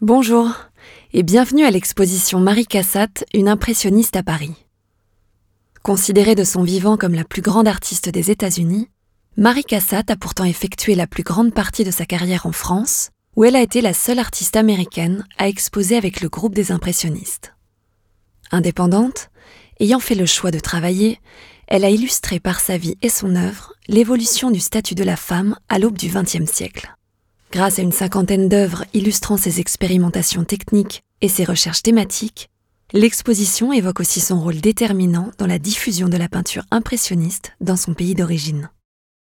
Bonjour et bienvenue à l'exposition Marie Cassatt, une impressionniste à Paris. Considérée de son vivant comme la plus grande artiste des États-Unis, Marie Cassatt a pourtant effectué la plus grande partie de sa carrière en France, où elle a été la seule artiste américaine à exposer avec le groupe des impressionnistes. Indépendante, ayant fait le choix de travailler, elle a illustré par sa vie et son œuvre l'évolution du statut de la femme à l'aube du XXe siècle. Grâce à une cinquantaine d'œuvres illustrant ses expérimentations techniques et ses recherches thématiques, l'exposition évoque aussi son rôle déterminant dans la diffusion de la peinture impressionniste dans son pays d'origine.